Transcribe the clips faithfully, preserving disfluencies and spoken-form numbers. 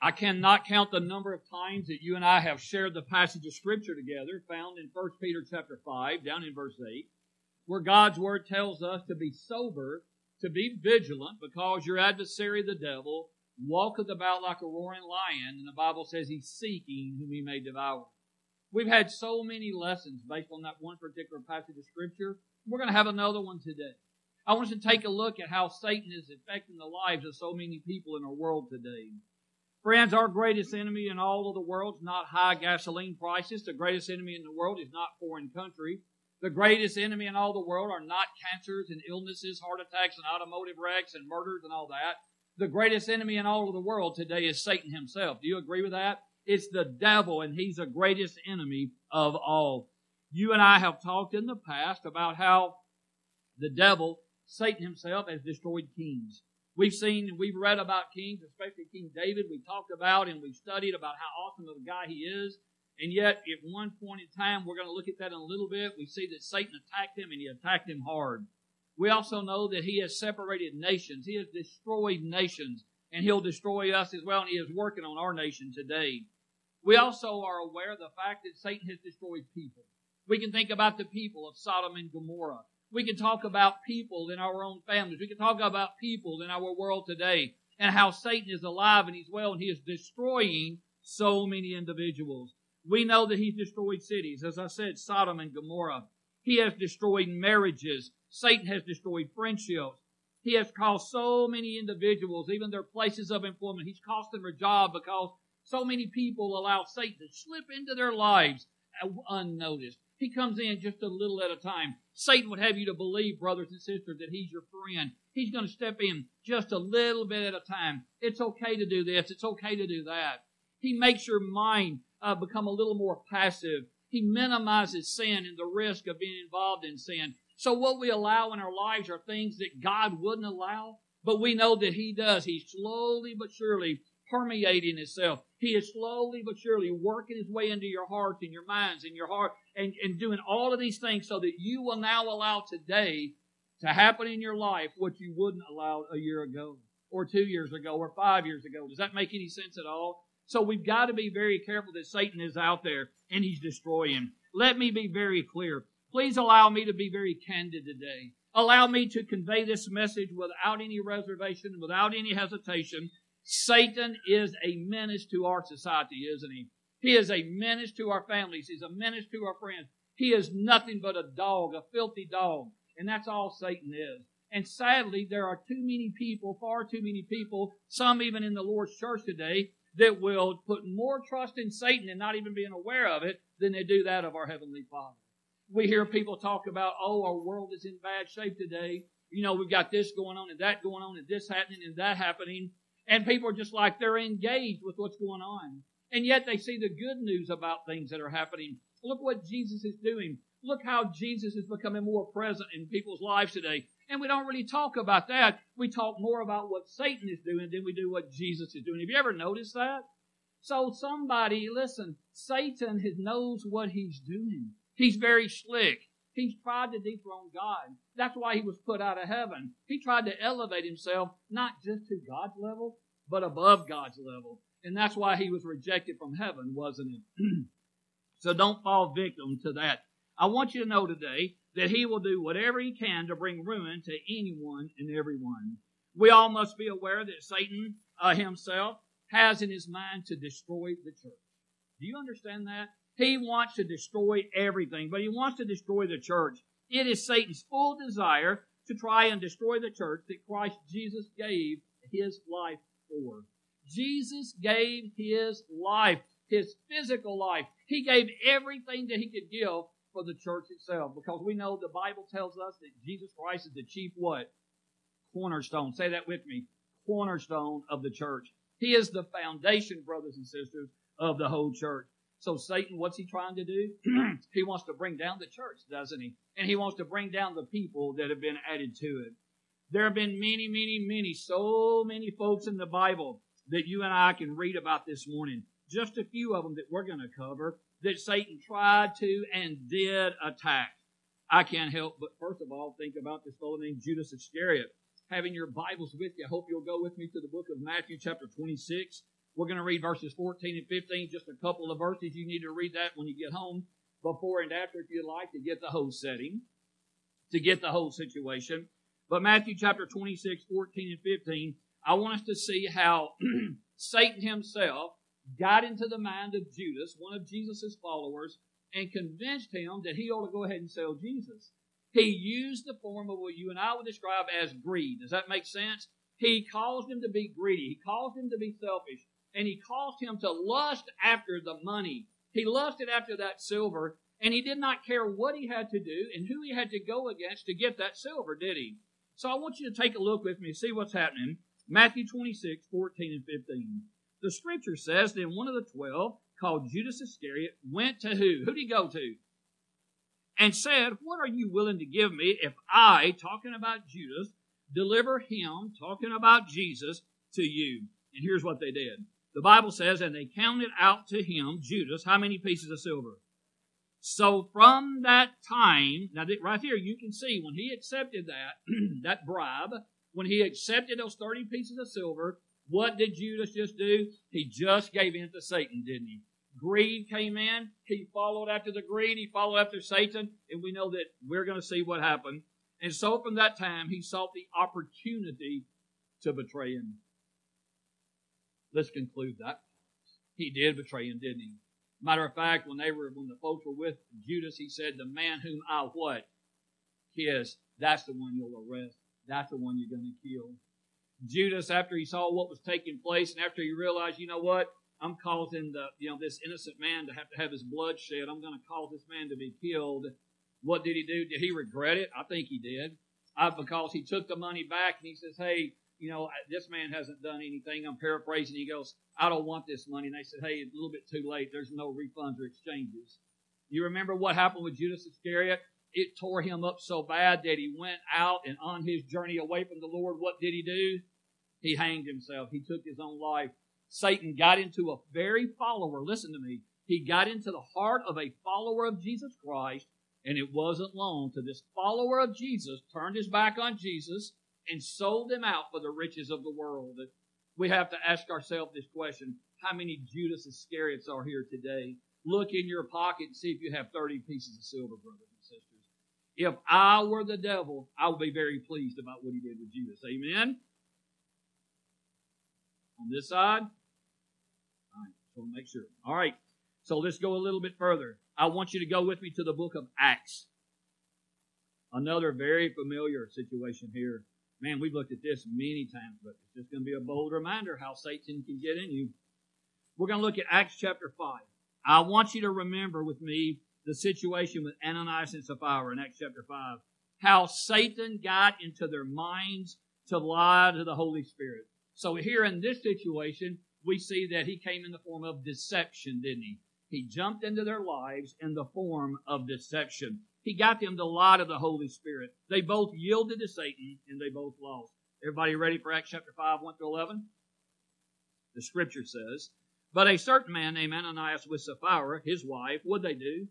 I cannot count the number of times that you and I have shared the passage of Scripture together found in First Peter chapter five, down in verse eight, where God's Word tells us to be sober, to be vigilant, because your adversary, the devil, walketh about like a roaring lion, and the Bible says he's seeking whom he may devour. We've had so many lessons based on that one particular passage of Scripture. We're going to have another one today. I want us to take a look at how Satan is affecting the lives of so many people in our world today. Friends, our greatest enemy in all of the world is not high gasoline prices. The greatest enemy in the world is not foreign country. The greatest enemy in all the world are not cancers and illnesses, heart attacks and automotive wrecks and murders and all that. The greatest enemy in all of the world today is Satan himself. Do you agree with that? It's the devil, and he's the greatest enemy of all. You and I have talked in the past about how the devil, Satan himself, has destroyed kings. We've seen, we've read about kings, especially King David. We talked about and we've studied about how awesome of a guy he is. And yet, at one point in time, we're going to look at that in a little bit. We see that Satan attacked him, and he attacked him hard. We also know that he has separated nations. He has destroyed nations, and he'll destroy us as well, and he is working on our nation today. We also are aware of the fact that Satan has destroyed people. We can think about the people of Sodom and Gomorrah. We can talk about people in our own families. We can talk about people in our world today, and how Satan is alive and he's well, and he is destroying so many individuals. We know that he's destroyed cities. As I said, Sodom and Gomorrah. He has destroyed marriages. Satan has destroyed friendships. He has caused so many individuals, even their places of employment. He's cost them their job because so many people allow Satan to slip into their lives unnoticed. He comes in just a little at a time. Satan would have you to believe, brothers and sisters, that he's your friend. He's going to step in just a little bit at a time. It's okay to do this. It's okay to do that. He makes your mind uh, become a little more passive. He minimizes sin and the risk of being involved in sin. So what we allow in our lives are things that God wouldn't allow, but we know that he does. He's slowly but surely permeating himself. He is slowly but surely working his way into your hearts and your minds and your heart and, and doing all of these things so that you will now allow today to happen in your life what you wouldn't allow a year ago or two years ago or five years ago. Does that make any sense at all? So we've got to be very careful that Satan is out there and he's destroying. Let me be very clear. Please allow me to be very candid today. Allow me to convey this message without any reservation, without any hesitation. Satan is a menace to our society, isn't he? He is a menace to our families. He's a menace to our friends. He is nothing but a dog, a filthy dog. And that's all Satan is. And sadly, there are too many people, far too many people, some even in the Lord's church today, that will put more trust in Satan and not even being aware of it than they do that of our Heavenly Father. We hear people talk about, oh, our world is in bad shape today. You know, we've got this going on and that going on and this happening and that happening. And people are just like they're engaged with what's going on. And yet they see the good news about things that are happening. Look what Jesus is doing. Look how Jesus is becoming more present in people's lives today. And we don't really talk about that. We talk more about what Satan is doing than we do what Jesus is doing. Have you ever noticed that? So somebody, listen, Satan has, knows what he's doing. He's very slick. He's tried to dethrone God. That's why he was put out of heaven. He tried to elevate himself, not just to God's level, but above God's level. And that's why he was rejected from heaven, wasn't it? So don't fall victim to that. I want you to know today that he will do whatever he can to bring ruin to anyone and everyone. We all must be aware that Satan uh, himself has in his mind to destroy the church. Do you understand that? He wants to destroy everything, but he wants to destroy the church. It is Satan's full desire to try and destroy the church that Christ Jesus gave his life for. Jesus gave his life, his physical life. He gave everything that he could give for the church itself, because we know the Bible tells us that Jesus Christ is the chief what? Cornerstone. Say that with me. Cornerstone of the church. He is the foundation, brothers and sisters, of the whole church. So Satan, what's he trying to do? He wants to bring down the church, doesn't he? And he wants to bring down the people that have been added to it. There have been many, many, many, so many folks in the Bible that you and I can read about this morning. Just a few of them that we're going to cover that Satan tried to and did attack. I can't help but, first of all, think about this fellow named Judas Iscariot. Having your Bibles with you, I hope you'll go with me to the book of Matthew chapter twenty-six. We're going to read verses fourteen and fifteen, just a couple of verses. You need to read that when you get home, before and after if you'd like, to get the whole setting, to get the whole situation. But Matthew chapter twenty-six, fourteen and fifteen, I want us to see how Satan himself got into the mind of Judas, one of Jesus' followers, and convinced him that he ought to go ahead and sell Jesus. He used the form of what you and I would describe as greed. Does that make sense? He caused him to be greedy. He caused him to be selfish. And he caused him to lust after the money. He lusted after that silver, and he did not care what he had to do and who he had to go against to get that silver, did he? So I want you to take a look with me and see what's happening. Matthew twenty-six, fourteen and fifteen. The scripture says, then one of the twelve, called Judas Iscariot, went to who? Who did he go to? And said, what are you willing to give me if I, talking about Judas, deliver him, talking about Jesus, to you? And here's what they did. The Bible says, and they counted out to him, Judas, how many pieces of silver? So from that time, now right here you can see when he accepted that, that bribe, when he accepted those thirty pieces of silver, what did Judas just do? He just gave in to Satan, didn't he? Greed came in. He followed after the greed. He followed after Satan. And we know that we're going to see what happened. And so from that time, he sought the opportunity to betray him. Let's conclude that. He did betray him, didn't he? Matter of fact, when they were, when the folks were with Judas, he said, the man whom I what? Kiss. That's the one you'll arrest. That's the one you're going to kill. Judas, after he saw what was taking place, and after he realized, you know what? I'm causing the, you know, this innocent man to have to have his blood shed. I'm going to cause this man to be killed. What did he do? Did he regret it? I think he did. I, because he took the money back and he says, hey, you know, this man hasn't done anything. I'm paraphrasing. He goes, I don't want this money. And they said, hey, it's a little bit too late. There's no refunds or exchanges. You remember what happened with Judas Iscariot? It tore him up so bad that he went out, and on his journey away from the Lord, what did he do? He hanged himself. He took his own life. Satan got into a very follower. Listen to me. He got into the heart of a follower of Jesus Christ, and it wasn't long till this follower of Jesus turned his back on Jesus and sold him out for the riches of the world. We have to ask ourselves this question. How many Judas Iscariots are here today? Look in your pocket and see if you have thirty pieces of silver, brothers and sisters. If I were the devil, I would be very pleased about what he did with Judas. Amen? On this side? All right, just want to make sure. All right, so let's go a little bit further. I want you to go with me to the book of Acts. Another very familiar situation here. Man, we've looked at this many times, but it's just going to be a bold reminder how Satan can get in you. We're going to look at Acts chapter five. I want you to remember with me the situation with Ananias and Sapphira in Acts chapter five. How Satan got into their minds to lie to the Holy Spirit. So here in this situation, we see that he came in the form of deception, didn't he? He jumped into their lives in the form of deception. He got them to lie to the Holy Spirit. They both yielded to Satan, and they both lost. Everybody ready for Acts chapter five, one through eleven? The scripture says, but a certain man named Ananias with Sapphira, his wife, what'd they do?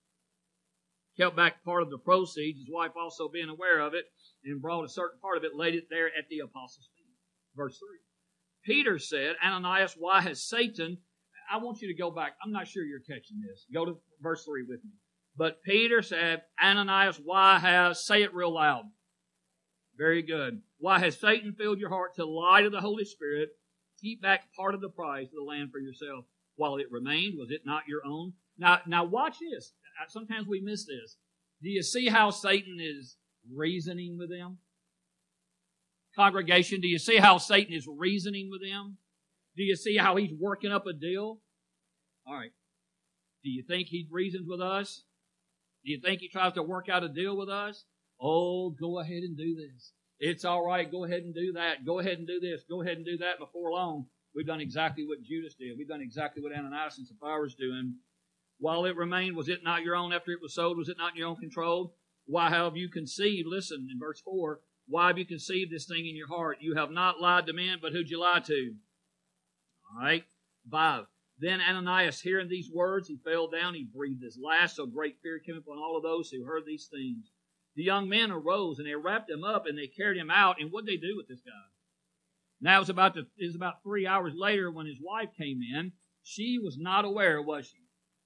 Kept back part of the proceeds, his wife also being aware of it, and brought a certain part of it, laid it there at the apostles' feet. Verse three. Peter said, Ananias, why has Satan... I want you to go back. I'm not sure you're catching this. Go to verse three with me. But Peter said, Ananias, why has... Say it real loud. Very good. Why has Satan filled your heart to lie to the Holy Spirit? Keep back part of the price of the land for yourself. While it remained, was it not your own? Now, now watch this. Sometimes we miss this. Do you see how Satan is reasoning with them? Congregation, do you see how Satan is reasoning with them? Do you see how he's working up a deal? All right. Do you think he reasons with us? Do you think he tries to work out a deal with us? Oh, go ahead and do this. It's all right. Go ahead and do that. Go ahead and do this. Go ahead and do that. Before long, we've done exactly what Judas did. We've done exactly what Ananias and Sapphira was doing. While it remained, was it not your own after it was sold? Was it not in your own control? Why have you conceived? Listen, in verse four, why have you conceived this thing in your heart? You have not lied to men, but who'd you lie to? All right. Five. Then Ananias, hearing these words, he fell down. He breathed his last, so great fear came upon all of those who heard these things. The young men arose, and they wrapped him up, and they carried him out. And what'd they do with this guy? Now it was about the, it was about three hours later when his wife came in. She was not aware, was she?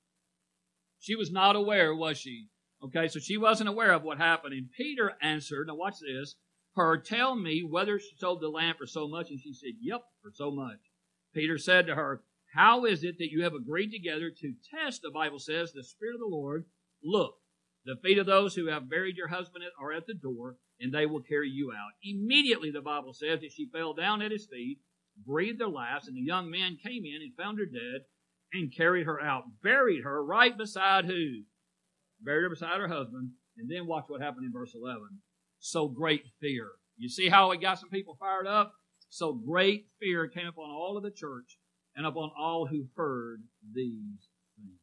She was not aware, was she? Okay, so she wasn't aware of what happened. And Peter answered, now watch this, her, tell me whether she sold the land for so much. And she said, yep, for so much. Peter said to her, how is it that you have agreed together to test, the Bible says, the Spirit of the Lord? Look, the feet of those who have buried your husband are at the door, and they will carry you out. Immediately, the Bible says that she fell down at his feet, breathed her last, and the young man came in and found her dead and carried her out, buried her right beside who? Buried her beside her husband. And then watch what happened in verse eleven. So great fear. You see how it got some people fired up? So great fear came upon all of the church and upon all who heard these things.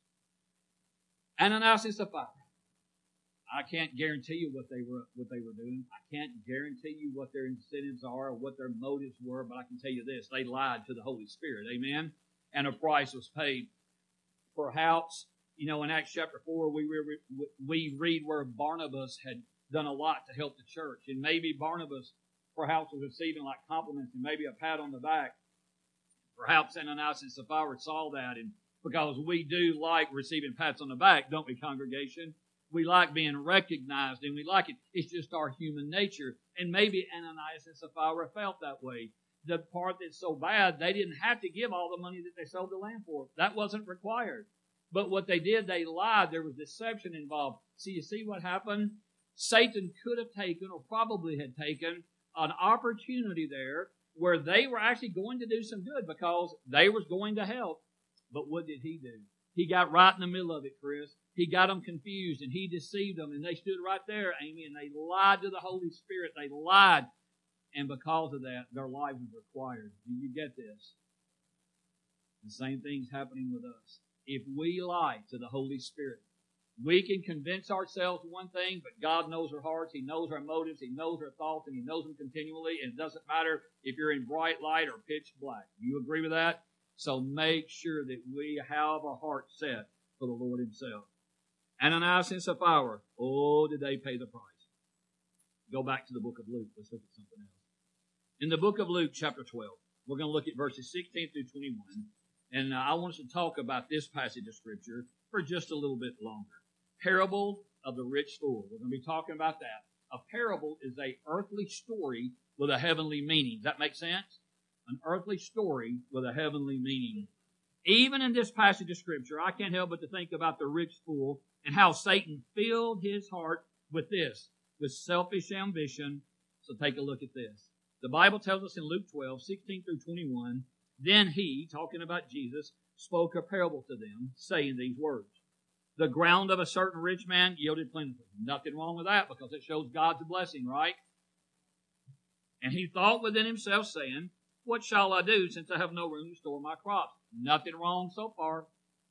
Ananias and Sapphira. I can't guarantee you what they were what they were doing. I can't guarantee you what their incentives are or what their motives were, but I can tell you this. They lied to the Holy Spirit. Amen? And a price was paid. Perhaps, you know, in Acts chapter four, we, re- we read where Barnabas had done a lot to help the church. And maybe Barnabas perhaps was receiving like compliments and maybe a pat on the back. Perhaps Ananias and Sapphira saw that, and because we do like receiving pats on the back, don't we, congregation? We like being recognized, and we like it. It's just our human nature. And maybe Ananias and Sapphira felt that way. The part that's so bad, they didn't have to give all the money that they sold the land for. That wasn't required. But what they did, they lied. There was deception involved. So you see what happened? Satan could have taken, or probably had taken, an opportunity there where they were actually going to do some good because they was going to help. But what did he do? He got right in the middle of it, Chris. He got them confused and he deceived them, and they stood right there, Amy, and they lied to the Holy Spirit. They lied. And because of that, their lives was required. Do you get this? The same thing's happening with us. If we lie to the Holy Spirit, we can convince ourselves one thing, but God knows our hearts. He knows our motives. He knows our thoughts, and He knows them continually. And it doesn't matter if you're in bright light or pitch black. Do you agree with that? So make sure that we have our hearts set for the Lord Himself. Ananias and Sapphira, oh, did they pay the price? Go back to the book of Luke. Let's look at something else. In the book of Luke, chapter twelve, we're going to look at verses sixteen through twenty-one. And uh, I want us to talk about this passage of Scripture for just a little bit longer. Parable of the rich fool. We're going to be talking about that. A parable is an earthly story with a heavenly meaning. Does that make sense? An earthly story with a heavenly meaning. Even in this passage of Scripture, I can't help but to think about the rich fool and how Satan filled his heart with this, with selfish ambition. So take a look at this. The Bible tells us in Luke twelve, sixteen through twenty-one, then he, talking about Jesus, spoke a parable to them, saying these words. The ground of a certain rich man yielded plentifully. Nothing wrong with that because it shows God's blessing, right? And he thought within himself, saying, what shall I do since I have no room to store my crops? Nothing wrong so far.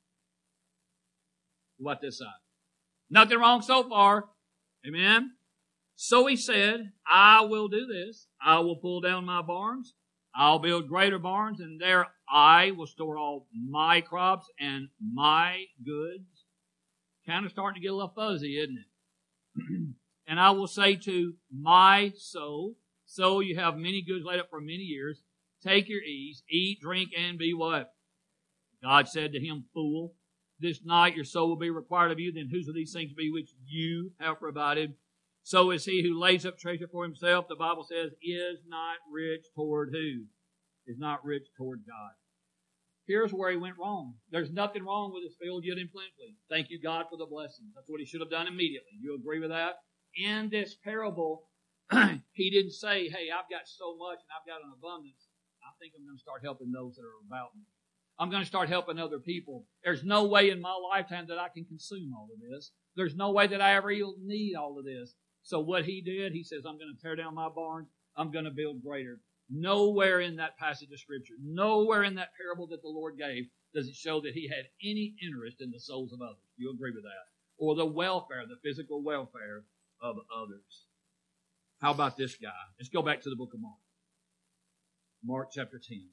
What this side? Nothing wrong so far. Amen? So he said, I will do this. I will pull down my barns. I'll build greater barns, and there I will store all my crops and my goods. Kind of starting to get a little fuzzy, isn't it? And I will say to my soul, so you have many goods laid up for many years. Take your ease, eat, drink, and be what? God said to him, fool, this night your soul will be required of you. Then whose of these things be which you have provided? So is he who lays up treasure for himself, the Bible says, is not rich toward who? Is not rich toward God. Here's where he went wrong. There's nothing wrong with his field yielding plentifully. Thank you, God, for the blessings. That's what he should have done immediately. You agree with that? In this parable, he didn't say, hey, I've got so much and I've got an abundance. I think I'm going to start helping those that are about me. I'm going to start helping other people. There's no way in my lifetime that I can consume all of this. There's no way that I ever will need all of this. So what he did, he says, I'm going to tear down my barns. I'm going to build greater. Nowhere in that passage of Scripture, nowhere in that parable that the Lord gave, does it show that he had any interest in the souls of others. You agree with that? Or the welfare, the physical welfare of others. How about this guy? Let's go back to the book of Mark. Mark chapter ten.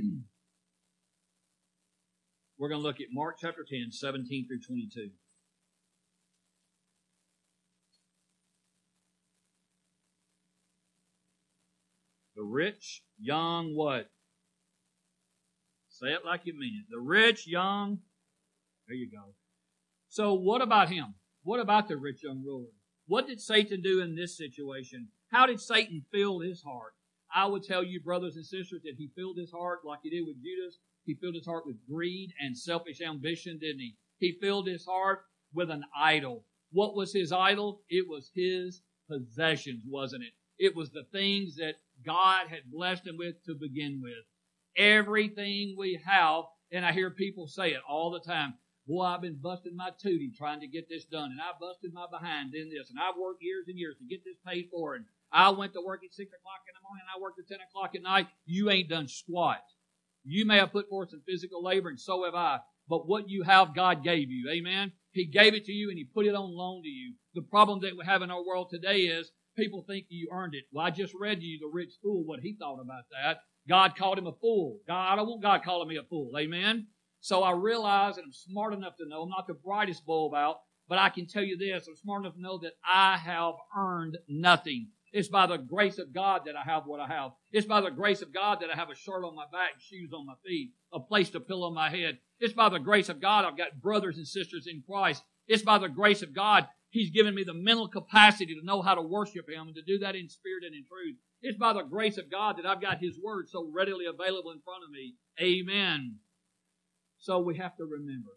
We're going to look at Mark chapter ten, seventeen through twenty-two. The rich, young what? Say it like you mean it. The rich, young, there you go. So what about him? What about the rich young ruler? What did Satan do in this situation? How did Satan fill his heart? I would tell you, brothers and sisters, that he filled his heart like he did with Judas. He filled his heart with greed and selfish ambition, didn't he? He filled his heart with an idol. What was his idol? It was his possessions, wasn't it? It was the things that God had blessed him with to begin with. Everything we have, and I hear people say it all the time, boy, I've been busting my tootie trying to get this done, and I busted my behind in this, and I've worked years and years to get this paid for, and I went to work at six o'clock in the morning, and I worked at ten o'clock at night. You ain't done squat. You may have put forth some physical labor, and so have I, but what you have, God gave you. Amen? He gave it to you, and He put it on loan to you. The problem that we have in our world today is people think you earned it. Well, I just read to you the rich fool, what he thought about that. God called him a fool. God, I don't want God calling me a fool. Amen? So I realize that I'm smart enough to know, I'm not the brightest bulb out, but I can tell you this, I'm smart enough to know that I have earned nothing. It's by the grace of God that I have what I have. It's by the grace of God that I have a shirt on my back, shoes on my feet, a place to pillow my head. It's by the grace of God I've got brothers and sisters in Christ. It's by the grace of God He's given me the mental capacity to know how to worship Him and to do that in spirit and in truth. It's by the grace of God that I've got His Word so readily available in front of me. Amen. So we have to remember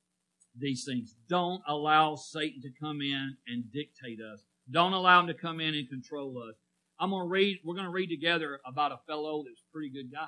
these things. Don't allow Satan to come in and dictate us. Don't allow him to come in and control us. I'm going to read, we're going to read together about a fellow that's a pretty good guy.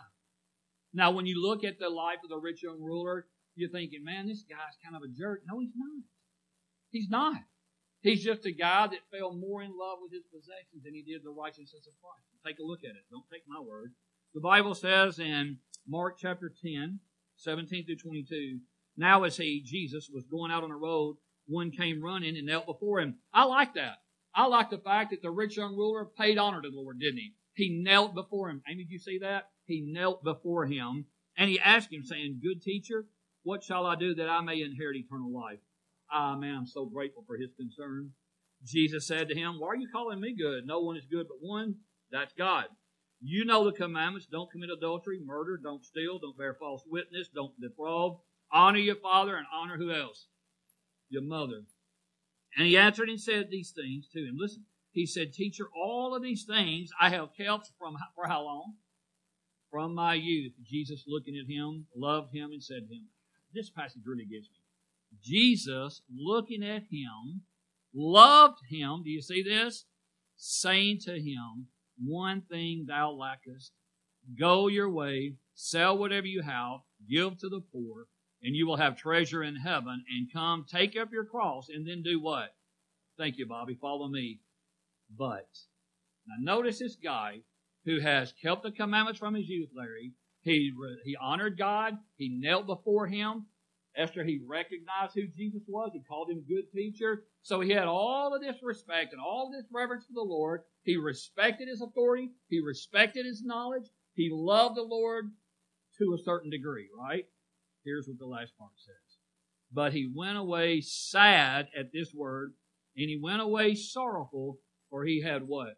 Now, when you look at the life of the rich young ruler, you're thinking, man, this guy's kind of a jerk. No, he's not. He's not. He's just a guy that fell more in love with his possessions than he did the righteousness of Christ. Take a look at it. Don't take my word. The Bible says in Mark chapter ten, seventeen through twenty-two, now as he, Jesus, was going out on the road, one came running and knelt before him. I like that. I like the fact that the rich young ruler paid honor to the Lord, didn't he? He knelt before him. Amy, did you see that? He knelt before him, and he asked him, saying, good teacher, what shall I do that I may inherit eternal life? Ah, man, I'm so grateful for his concern. Jesus said to him, why are you calling me good? No one is good but one, that's God. You know the commandments. Don't commit adultery, murder, don't steal, don't bear false witness, don't defraud. Honor your father and honor who else? Your mother. And he answered and said these things to him. Listen, he said, teacher, all of these things I have kept from, for how long? From my youth. Jesus, looking at him, loved him and said to him, this passage really gets me. Jesus, looking at him, loved him. Do you see this? Saying to him, one thing thou lackest. Go your way, sell whatever you have, give to the poor, and you will have treasure in heaven, and come, take up your cross, and then do what? Thank you, Bobby. Follow me. But, now notice this guy who has kept the commandments from his youth, Larry. He, he honored God. He knelt before Him. After he recognized who Jesus was, he called him good teacher. So he had all of this respect and all of this reverence for the Lord. He respected His authority. He respected His knowledge. He loved the Lord to a certain degree, right? Here's what the last part says. But he went away sad at this word, and he went away sorrowful, for he had what?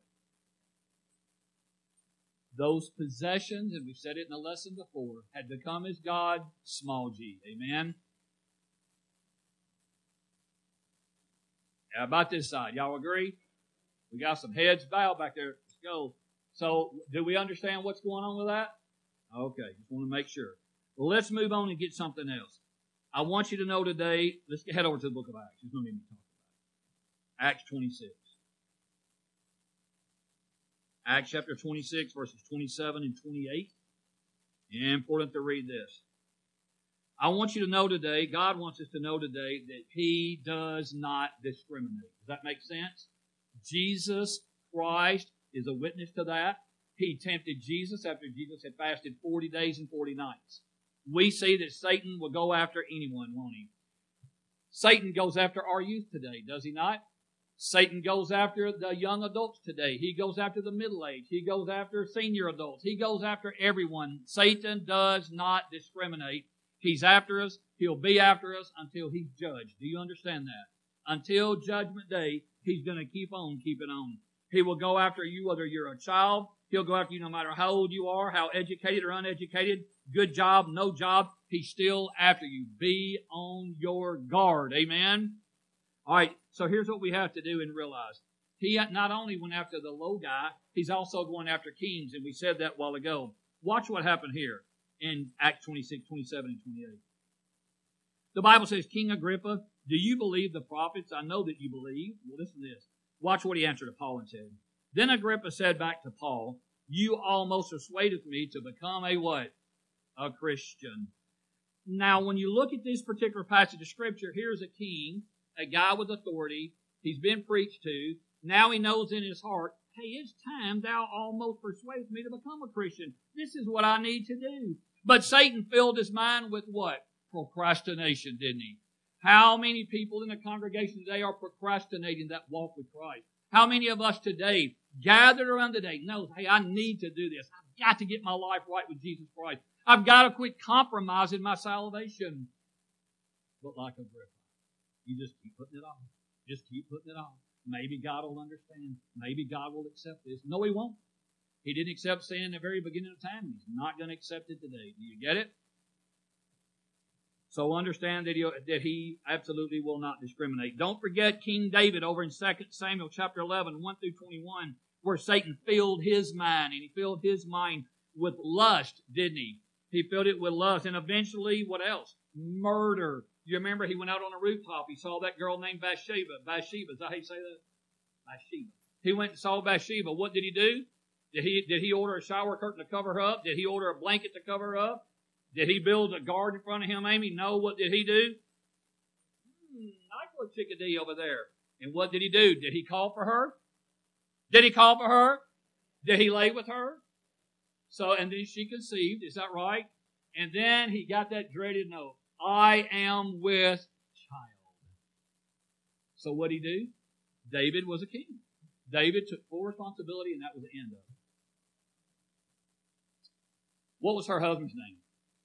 Those possessions, and we said it in the lesson before, had become his God, small g. Amen? How about this side? Y'all agree? We got some heads bowed back there. Let's go. So, do we understand what's going on with that? Okay, just want to make sure. Well, let's move on and get something else. I want you to know today, let's head over to the book of Acts. There's no need to talk about it. Acts twenty-six. Acts chapter twenty-six, verses twenty-seven and twenty-eight. Important to read this. I want you to know today, God wants us to know today that He does not discriminate. Does that make sense? Jesus Christ is a witness to that. He tempted Jesus after Jesus had fasted forty days and forty nights. We see that Satan will go after anyone, won't he? Satan goes after our youth today, does he not? Satan goes after the young adults today. He goes after the middle-aged. He goes after senior adults. He goes after everyone. Satan does not discriminate. He's after us. He'll be after us until He's judged. Do you understand that? Until Judgment Day, He's going to keep on keeping on. He will go after you whether you're a child. He'll go after you no matter how old you are, how educated or uneducated, good job, no job. He's still after you. Be on your guard. Amen? All right, so here's what we have to do and realize. He not only went after the low guy, he's also going after kings, and we said that a while ago. Watch what happened here in Acts twenty-six, twenty-seven, and twenty-eight. The Bible says, King Agrippa, do you believe the prophets? I know that you believe. Well, listen to this. Watch what he answered to Paul and said. Then Agrippa said back to Paul, you almost persuaded me to become a what? A Christian. Now, when you look at this particular passage of Scripture, here's a king, a guy with authority. He's been preached to. Now he knows in his heart, hey, it's time thou almost persuaded me to become a Christian. This is what I need to do. But Satan filled his mind with what? Procrastination, didn't he? How many people in the congregation today are procrastinating that walk with Christ? How many of us today, gathered around today, knows, hey, I need to do this. I've got to get my life right with Jesus Christ. I've got to quit compromising my salvation. But like Agrippa, you just keep putting it off. Just keep putting it off. Maybe God will understand. Maybe God will accept this. No, He won't. He didn't accept sin in the very beginning of time. He's not going to accept it today. Do you get it? So understand that he, that he absolutely will not discriminate. Don't forget King David over in Second Samuel chapter eleven, one through twenty-one, where Satan filled his mind, and he filled his mind with lust, didn't he? He filled it with lust, and eventually, what else? Murder. You remember he went out on a rooftop. He saw that girl named Bathsheba. Bathsheba, is that how you say that? Bathsheba. He went and saw Bathsheba. What did he do? Did he, did he order a shower curtain to cover her up? Did he order a blanket to cover her up? Did he build a guard in front of him, Amy? No. What did he do? Hmm, nice little chickadee over there. And what did he do? Did he call for her? Did he call for her? Did he lay with her? So, and then she conceived. Is that right? And then he got that dreaded note. I am with child. So what did he do? David was a king. David took full responsibility, and that was the end of it. What was her husband's name?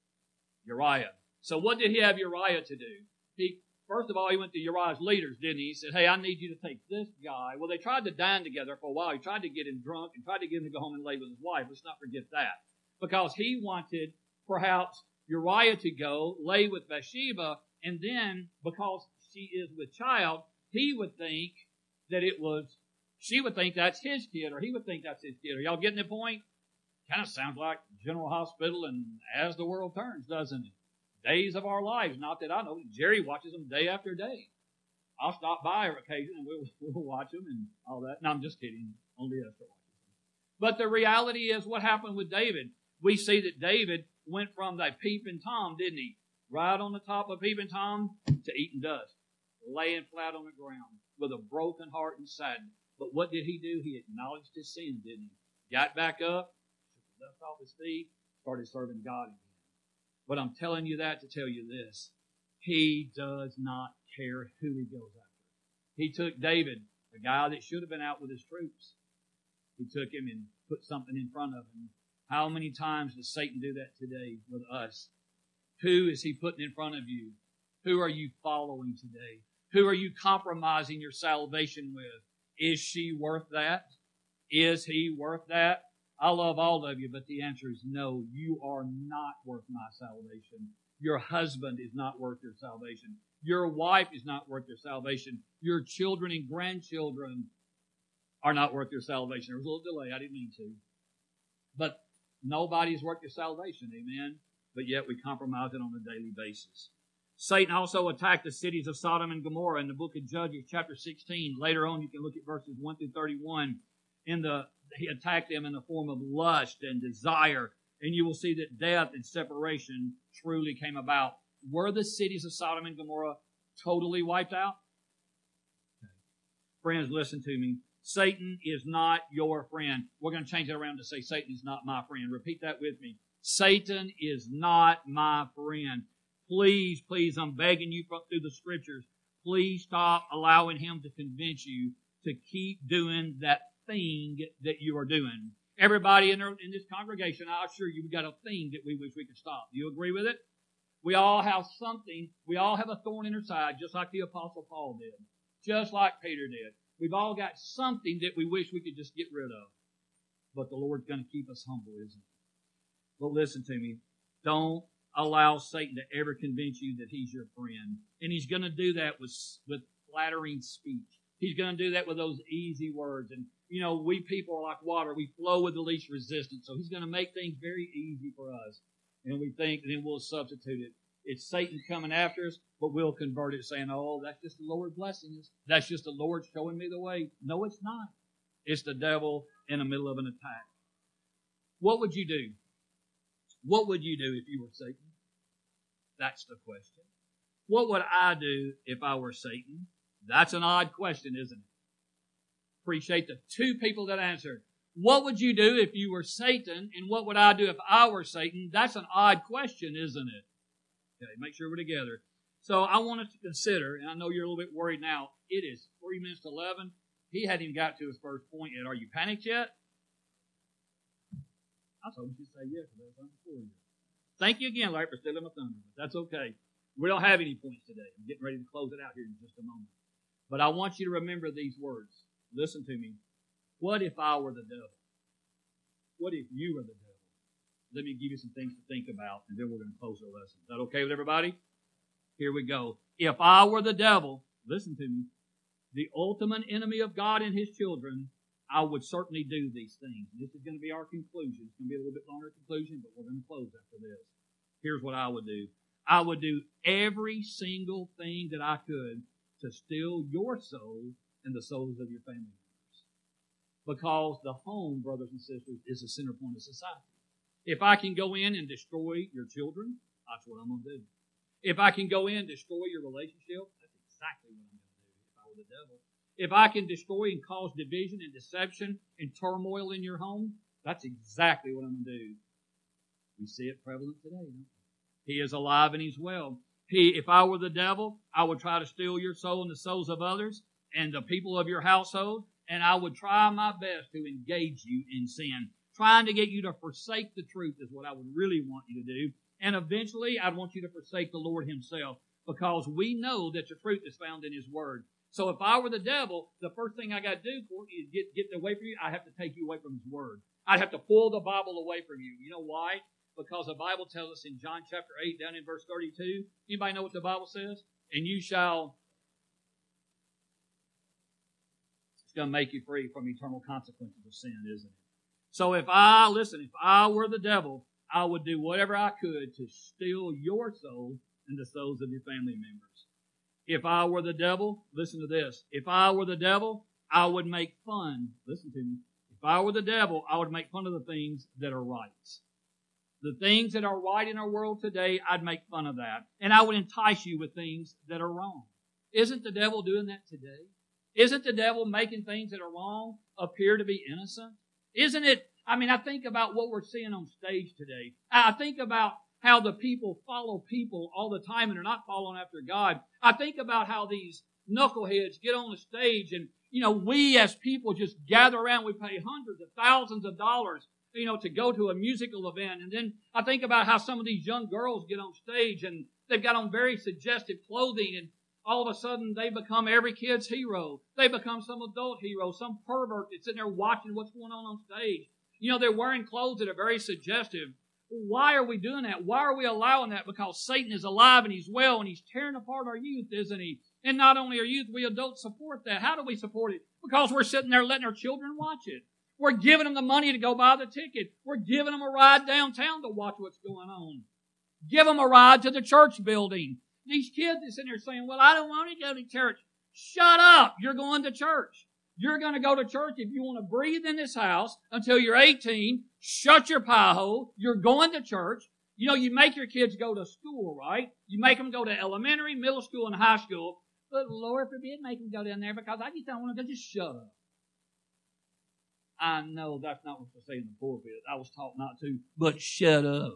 Uriah. So what did he have Uriah to do? He, first of all, he went to Uriah's leaders, didn't he? He said, hey, I need you to take this guy. Well, they tried to dine together for a while. He tried to get him drunk and tried to get him to go home and lay with his wife. Let's not forget that. Because he wanted, perhaps, Uriah to go lay with Bathsheba, and then, because she is with child, he would think that it was, she would think that's his kid, or he would think that's his kid. Are y'all getting the point? Kind of sounds like General Hospital and As the World Turns, doesn't it? Days of Our Lives. Not that I know. Jerry watches them day after day. I'll stop by her occasionally and we'll, we'll watch them and all that. No, I'm just kidding. Only Esther watches them. But the reality is what happened with David. We see that David went from that peeping Tom, didn't he? Right on the top of peeping Tom to eating dust. Laying flat on the ground with a broken heart and sadness. But what did he do? He acknowledged his sin, didn't he? Got back up. Left off his feet, started serving God again. But I'm telling you that to tell you this. He does not care who he goes after. He took David, a guy that should have been out with his troops. He took him and put something in front of him. How many times does Satan do that today with us? Who is he putting in front of you? Who are you following today? Who are you compromising your salvation with? Is she worth that? Is he worth that? I love all of you, but the answer is no. You are not worth my salvation. Your husband is not worth your salvation. Your wife is not worth your salvation. Your children and grandchildren are not worth your salvation. There was a little delay. I didn't mean to. But nobody is worth your salvation. Amen? But yet we compromise it on a daily basis. Satan also attacked the cities of Sodom and Gomorrah in the book of Judges, chapter sixteen. Later on, you can look at verses one through thirty-one. In the He attacked them in the form of lust and desire. And you will see that death and separation truly came about. Were the cities of Sodom and Gomorrah totally wiped out? Okay. Friends, listen to me. Satan is not your friend. We're going to change it around to say Satan is not my friend. Repeat that with me. Satan is not my friend. Please, please, I'm begging you through the Scriptures, please stop allowing him to convince you to keep doing that thing that you are doing. Everybody in, in this congregation, I assure you, we've got a thing that we wish we could stop. Do you agree with it? We all have something. We all have a thorn in our side, just like the Apostle Paul did. Just like Peter did. We've all got something that we wish we could just get rid of. but the Lord's going to keep us humble, isn't He? But listen to me. Don't allow Satan to ever convince you that he's your friend. And he's going to do that with, with flattering speech. He's going to do that with those easy words. And, you know, we people are like water. We flow with the least resistance. So he's going to make things very easy for us. And we think, and then we'll substitute it. It's Satan coming after us, but we'll convert it saying, oh, that's just the Lord blessing us. That's just the Lord showing me the way. No, it's not. It's the devil in the middle of an attack. What would you do? What would you do if you were Satan? That's the question. What would I do if I were Satan? That's an odd question, isn't it? Appreciate the two people that answered. What would you do if you were Satan? And what would I do if I were Satan? That's an odd question, isn't it? Okay, make sure we're together. So I want us to consider, and I know you're a little bit worried now, it is three minutes to eleven. He hadn't even got to his first point yet. Are you panicked yet? I was hoping you'd say yes, but that's before you. Thank you again, Larry, for stealing my thunder. That's okay. We don't have any points today. I'm getting ready to close it out here in just a moment. But I want you to remember these words. Listen to me. What if I were the devil? What if you were the devil? Let me give you some things to think about, and then we're going to close our lesson. Is that okay with everybody? Here we go. If I were the devil, listen to me, the ultimate enemy of God and His children, I would certainly do these things. This is going to be our conclusion. It's going to be a little bit longer conclusion, but we're going to close after this. Here's what I would do. I would do every single thing that I could to steal your soul and the souls of your family members. Because the home, brothers and sisters, is the center point of society. If I can go in and destroy your children, that's what I'm going to do. If I can go in and destroy your relationship, that's exactly what I'm going to do if I were the devil. If I can destroy and cause division and deception and turmoil in your home, that's exactly what I'm going to do. We see it prevalent today. Don't we? He is alive and He's well. He, if I were the devil, I would try to steal your soul and the souls of others and the people of your household, and I would try my best to engage you in sin. Trying to get you to forsake the truth is what I would really want you to do. And eventually, I'd want you to forsake the Lord Himself, because we know that the truth is found in His Word. So if I were the devil, the first thing I got to do for you is get, get away from you. I have to take you away from His Word. I'd have to pull the Bible away from you. You know why? Because the Bible tells us in John chapter eight, down in verse thirty-two, anybody know what the Bible says? And you shall, it's going to make you free from eternal consequences of sin, isn't it? So if I, listen, if I were the devil, I would do whatever I could to steal your soul and the souls of your family members. If I were the devil, listen to this. If I were the devil, I would make fun. Listen to me. If I were the devil, I would make fun of the things that are right. The things that are right in our world today, I'd make fun of that. And I would entice you with things that are wrong. Isn't the devil doing that today? Isn't the devil making things that are wrong appear to be innocent? Isn't it? I mean, I think about what we're seeing on stage today. I think about how the people follow people all the time and are not following after God. I think about how these knuckleheads get on the stage and, you know, we as people just gather around. We pay hundreds of thousands of dollars, you know, to go to a musical event. And then I think about how some of these young girls get on stage and they've got on very suggestive clothing, and all of a sudden they become every kid's hero. They become some adult hero, some pervert that's sitting there watching what's going on on stage. You know, they're wearing clothes that are very suggestive. Why are we doing that? Why are we allowing that? Because Satan is alive and he's well and he's tearing apart our youth, isn't he? And not only our youth, we adults support that. How do we support it? Because we're sitting there letting our children watch it. We're giving them the money to go buy the ticket. We're giving them a ride downtown to watch what's going on. Give them a ride to the church building. These kids are sitting there saying, well, I don't want to go to church. Shut up. You're going to church. You're going to go to church if you want to breathe in this house until you're eighteen. Shut your pie hole. You're going to church. You know, you make your kids go to school, right? You make them go to elementary, middle school, and high school. But Lord forbid, make them go down there because I just don't want them to just shut up. I know that's not what they say in the pulpit. I was taught not to, but shut up.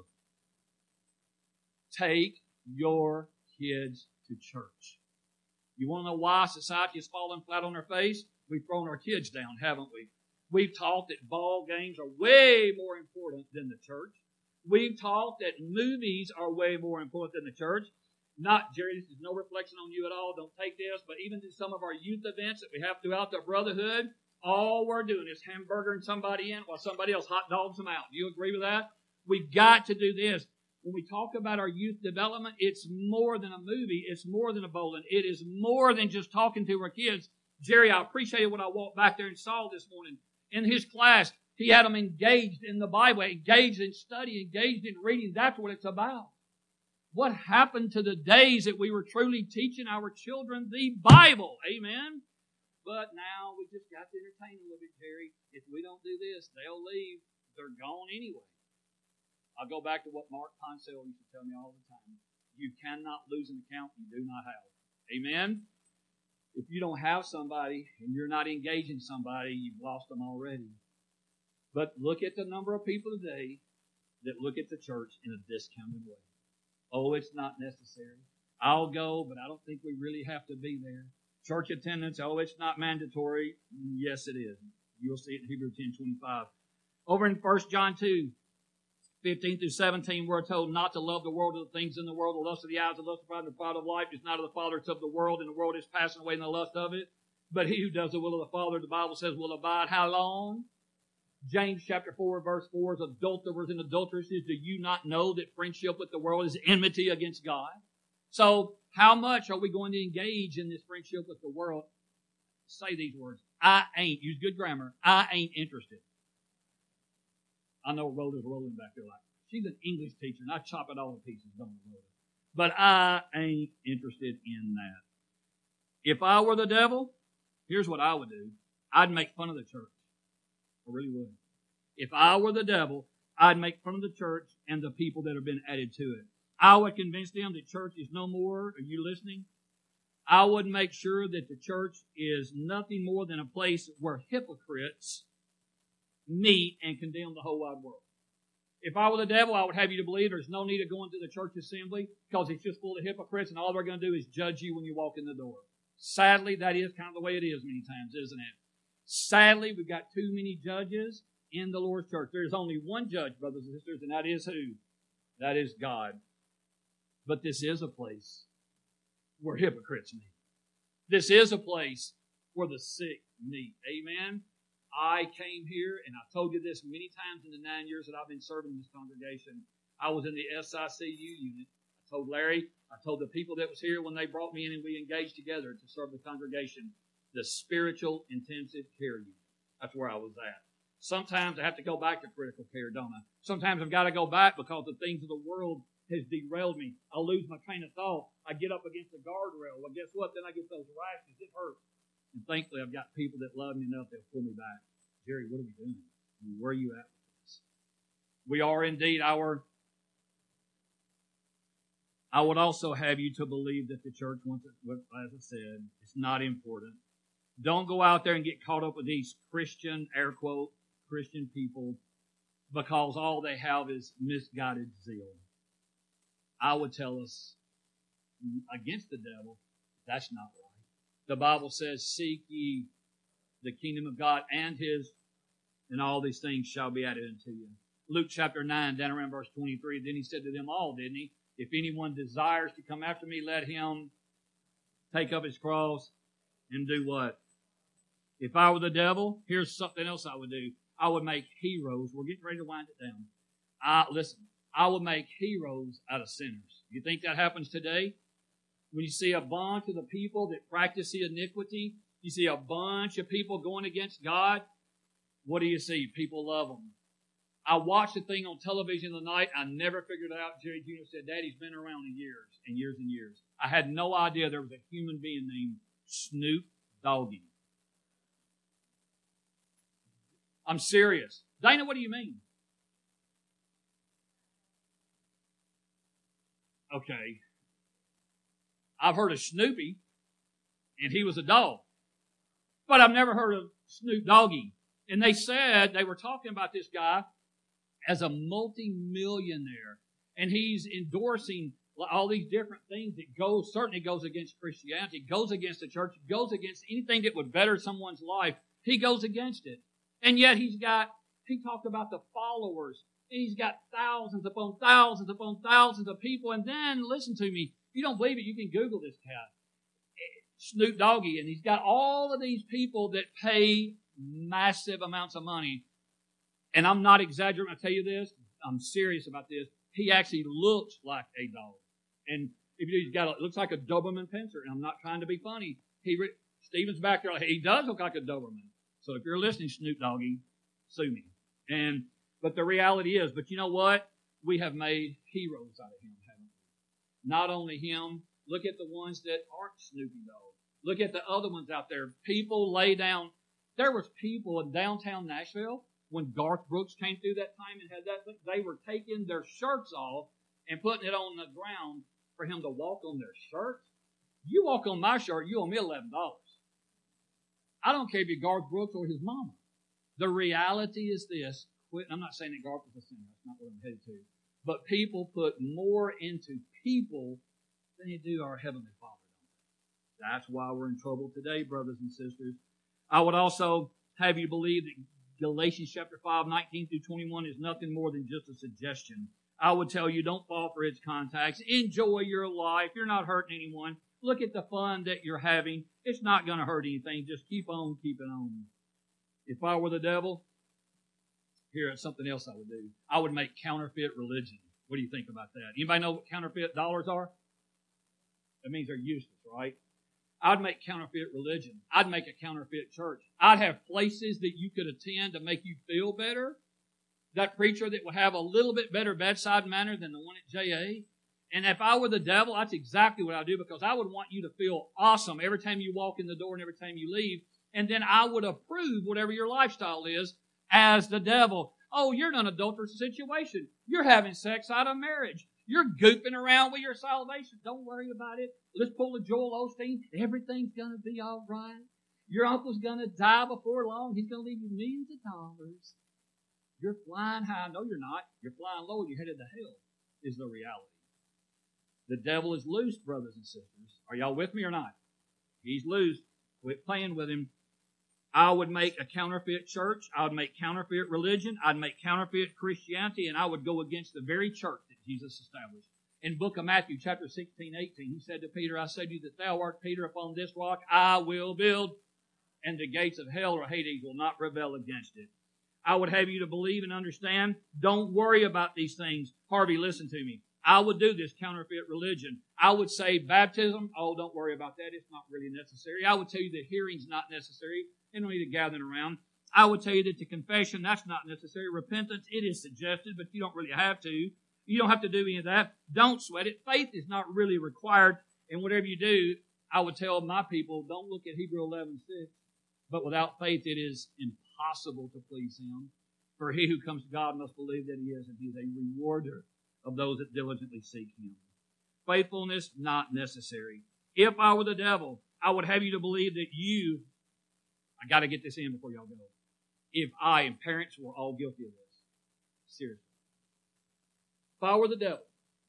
Take your kids to church. You want to know why society is falling flat on their face? We've thrown our kids down, haven't we? We've taught that ball games are way more important than the church. We've taught that movies are way more important than the church. Not, Jerry, this is no reflection on you at all. Don't take this. But even in some of our youth events that we have throughout the brotherhood, all we're doing is hamburgering somebody in while somebody else hot dogs them out. Do you agree with that? We've got to do this. When we talk about our youth development, it's more than a movie. It's more than a bowling. It is more than just talking to our kids. Jerry, I appreciated when I walked back there and saw this morning. In his class, he had them engaged in the Bible, engaged in study, engaged in reading. That's what it's about. What happened to the days that we were truly teaching our children the Bible? Amen? But now we just got to entertain a little bit, Jerry. If we don't do this, they'll leave. They're gone anyway. I'll go back to what Mark Ponsell used to tell me all the time. You cannot lose an account you do not have. Amen? If you don't have somebody and you're not engaging somebody, you've lost them already. But look at the number of people today that look at the church in a discounted way. Oh, it's not necessary. I'll go, but I don't think we really have to be there. Church attendance, oh, it's not mandatory. Yes, it is. You'll see it in Hebrews ten twenty-five. Over in First John two, fifteen through seventeen, we're told not to love the world or the things in the world, the lust of the eyes, the lust of the pride, and the pride of life is not of the Father, it's of the world, and the world is passing away in the lust of it. But he who does the will of the Father, the Bible says, will abide how long? James chapter four, verse four, as adulterers and adulteresses, do you not know that friendship with the world is enmity against God? So, how much are we going to engage in this friendship with the world? Say these words. I ain't, use good grammar, I ain't interested. I know Rhoda's rolling back there like, she's an English teacher, and I chop it all to pieces, don't I, Rhoda? But I ain't interested in that. If I were the devil, here's what I would do. I'd make fun of the church. I really would. If I were the devil, I'd make fun of the church and the people that have been added to it. I would convince them that church is no more. Are you listening? I would make sure that the church is nothing more than a place where hypocrites meet and condemn the whole wide world. If I were the devil, I would have you to believe there's no need of going to the church assembly because it's just full of hypocrites and all they're going to do is judge you when you walk in the door. Sadly, that is kind of the way it is many times, isn't it? Sadly, we've got too many judges in the Lord's church. There's only one judge, brothers and sisters, and that is who? That is God. But this is a place where hypocrites meet. This is a place where the sick meet. Amen? I came here, and I've told you this many times in the nine years that I've been serving this congregation. I was in the S I C U unit. I told Larry, I told the people that was here when they brought me in and we engaged together to serve the congregation, the spiritual intensive care unit. That's where I was at. Sometimes I have to go back to critical care, don't I? Sometimes I've got to go back because the things of the world has derailed me. I lose my train of thought. I get up against the guardrail. Well, guess what? Then I get those rashes. It hurts. And thankfully, I've got people that love me enough they'll pull me back. Jerry, what are we doing? I mean, where are you at with this? We are indeed our... I would also have you to believe that the church, once it, as I said, it's not important. Don't go out there and get caught up with these Christian, air quote, Christian people because all they have is misguided zeal. I would tell us against the devil, that's not right. The Bible says, seek ye the kingdom of God and His, and all these things shall be added unto you. Luke chapter nine, down around verse twenty-three, then He said to them all, didn't He? If anyone desires to come after me, let him take up his cross and do what? If I were the devil, here's something else I would do. I would make heroes. We're getting ready to wind it down. I, listen, I would make heroes out of sinners. You think that happens today? When you see a bunch of the people that practice the iniquity, you see a bunch of people going against God, what do you see? People love them. I watched a thing on television the night. I never figured it out. Jerry Junior said, Daddy's been around in years and years and years. I had no idea there was a human being named Snoop Doggy. I'm serious. Dana, what do you mean? Okay. I've heard of Snoopy, and he was a dog. But I've never heard of Snoop Doggy. And they said, they were talking about this guy as a multi-millionaire. And he's endorsing all these different things that goes, certainly goes against Christianity, goes against the church, goes against anything that would better someone's life. He goes against it. And yet he's got, he talked about the followers. He's got thousands upon thousands upon thousands of people. And then, listen to me, if you don't believe it, you can Google this cat, Snoop Doggy. And he's got all of these people that pay massive amounts of money. And I'm not exaggerating when I tell you this. I'm serious about this. He actually looks like a dog. And if you, he's got a, it looks like a Doberman Pinscher. And I'm not trying to be funny. He, Stephen's back there. He does look like a Doberman. So if you're listening, Snoop Doggy, sue me. And, but the reality is, but you know what? We have made heroes out of him, haven't we? Not only him, look at the ones that aren't Snoopy Dog. Look at the other ones out there. People lay down. There was people in downtown Nashville when Garth Brooks came through that time and had that thing. They were taking their shirts off and putting it on the ground for him to walk on their shirts. You walk on my shirt, you owe me eleven dollars. I don't care if you're Garth Brooks or his mama. The reality is this. Quit. I'm not saying that Garth was a sinner. That's not what I'm headed to. But people put more into people than they do our Heavenly Father. That's why we're in trouble today, brothers and sisters. I would also have you believe that Galatians chapter five, nineteen through twenty-one is nothing more than just a suggestion. I would tell you, don't fall for its contacts. Enjoy your life. You're not hurting anyone. Look at the fun that you're having. It's not going to hurt anything. Just keep on keeping on. If I were the devil, here's something else I would do. I would make counterfeit religion. What do you think about that? Anybody know what counterfeit dollars are? That means they're useless, right? I'd make counterfeit religion. I'd make a counterfeit church. I'd have places that you could attend to make you feel better. That preacher that would have a little bit better bedside manner than the one at J A. And if I were the devil, that's exactly what I'd do, because I would want you to feel awesome every time you walk in the door and every time you leave. And then I would approve whatever your lifestyle is as the devil. Oh, you're in an adulterous situation. You're having sex out of marriage. You're goofing around with your salvation. Don't worry about it. Let's pull a Joel Osteen. Everything's going to be all right. Your uncle's going to die before long. He's going to leave you millions of dollars. You're flying high. No, you're not. You're flying low. You're headed to hell is the reality. The devil is loose, brothers and sisters. Are y'all with me or not? He's loose. Quit playing with him. I would make a counterfeit church. I would make counterfeit religion. I'd make counterfeit Christianity, and I would go against the very church that Jesus established. In book of Matthew, chapter sixteen, eighteen, he said to Peter, I said to you that thou art Peter, upon this rock I will build, and the gates of hell or Hades will not prevail against it. I would have you to believe and understand. Don't worry about these things. Harvey, listen to me. I would do this counterfeit religion. I would say baptism, oh, don't worry about that. It's not really necessary. I would tell you that hearing's not necessary. You don't need to gather around. I would tell you that the confession, that's not necessary. Repentance, it is suggested, but you don't really have to. You don't have to do any of that. Don't sweat it. Faith is not really required. And whatever you do, I would tell my people, don't look at Hebrews eleven six. But without faith, it is impossible to please Him. For he who comes to God must believe that He is, and He is a rewarder of those that diligently seek Him. Faithfulness, not necessary. If I were the devil, I would have you to believe that you, I got to get this in before y'all go. If I and parents were all guilty of this. Seriously. If I were the devil,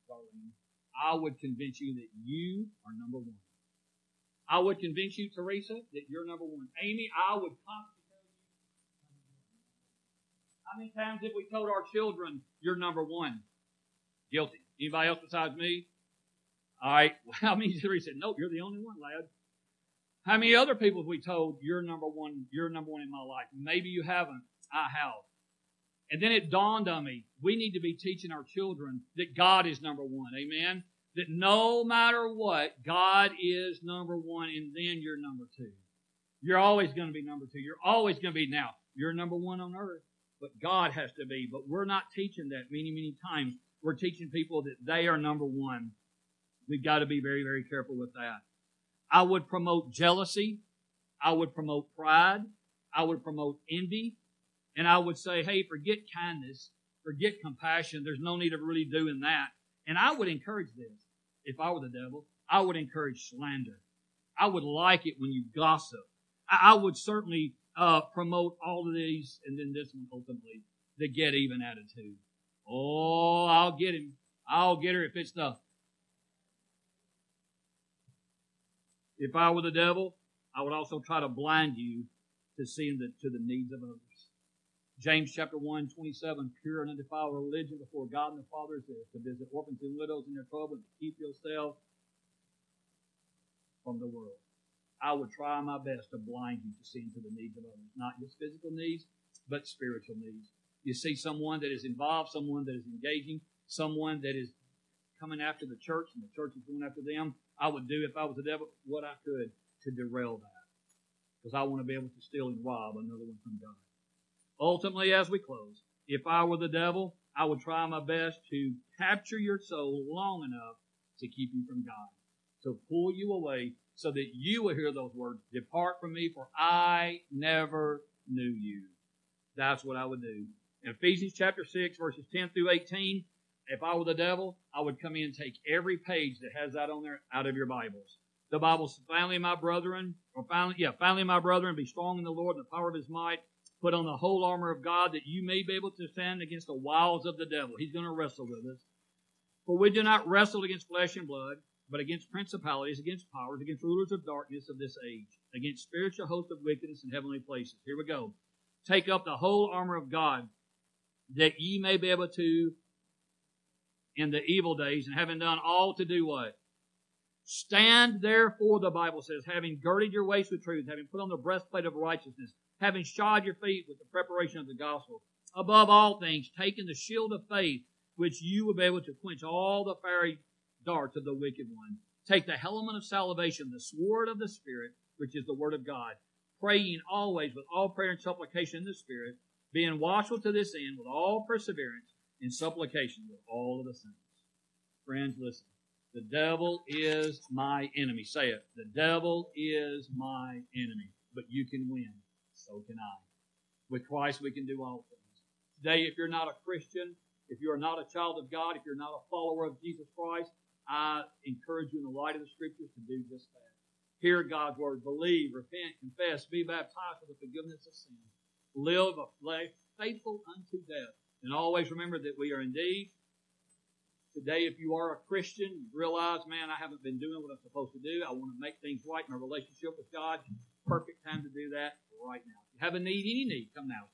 I would convince you that you are number one. I would convince you, Teresa, that you're number one. Amy, I would constantly tell you. How many times have we told our children, you're number one? Guilty. Anybody else besides me? All right. Well, how many Teresa said, nope, you're the only one, lad. How many other people have we told, you're number one, you're number one in my life? Maybe you haven't. I have. And then it dawned on me, we need to be teaching our children that God is number one. Amen? That no matter what, God is number one, and then you're number two. You're always going to be number two. You're always going to be, now, you're number one on earth, but God has to be. But we're not teaching that many, many times. We're teaching people that they are number one. We've got to be very, very careful with that. I would promote jealousy. I would promote pride. I would promote envy. And I would say, hey, forget kindness. Forget compassion. There's no need of really doing that. And I would encourage this. If I were the devil, I would encourage slander. I would like it when you gossip. I, I would certainly uh, promote all of these, and then this one ultimately, the get even attitude. Oh, I'll get him. I'll get her if it's the... If I were the devil, I would also try to blind you to seeing the, to the needs of others. James chapter one, twenty-seven, pure and undefiled religion before God and the Father is this, to visit orphans and widows in their trouble and to keep yourself from the world. I would try my best to blind you to seeing to the needs of others. Not just physical needs, but spiritual needs. You see someone that is involved, someone that is engaging, someone that is coming after the church and the church is going after them. I would do, if I was the devil, what I could to derail that. Because I want to be able to steal and rob another one from God. Ultimately, as we close, if I were the devil, I would try my best to capture your soul long enough to keep you from God. To pull you away so that you will hear those words, depart from me, for I never knew you. That's what I would do. In Ephesians chapter six, verses ten through eighteen, if I were the devil, I would come in and take every page that has that on there out of your Bibles. The Bible says, finally, my brethren, or finally, yeah, finally, my brethren, be strong in the Lord and the power of His might. Put on the whole armor of God that you may be able to stand against the wiles of the devil. He's going to wrestle with us. For we do not wrestle against flesh and blood, but against principalities, against powers, against rulers of darkness of this age, against spiritual hosts of wickedness in heavenly places. Here we go. Take up the whole armor of God, that ye may be able to, in the evil days, and having done all to do what? Stand therefore, the Bible says, having girded your waist with truth, having put on the breastplate of righteousness, having shod your feet with the preparation of the gospel. Above all things, taking the shield of faith, which you will be able to quench all the fiery darts of the wicked one. Take the helmet of salvation, the sword of the Spirit, which is the word of God, praying always with all prayer and supplication in the Spirit, being watchful to this end with all perseverance and supplication with all of the saints. Friends, listen. The devil is my enemy. Say it. The devil is my enemy. But you can win. So can I. With Christ, we can do all things. Today, if you're not a Christian, if you're not a child of God, if you're not a follower of Jesus Christ, I encourage you in the light of the Scriptures to do just that. Hear God's Word. Believe, repent, confess, be baptized for the forgiveness of sin. Live a life faithful unto death. And always remember that we are indeed, today, if you are a Christian, you realize, man, I haven't been doing what I'm supposed to do. I want to make things right in my relationship with God. Perfect time to do that right now. If you have a need, any need, come now.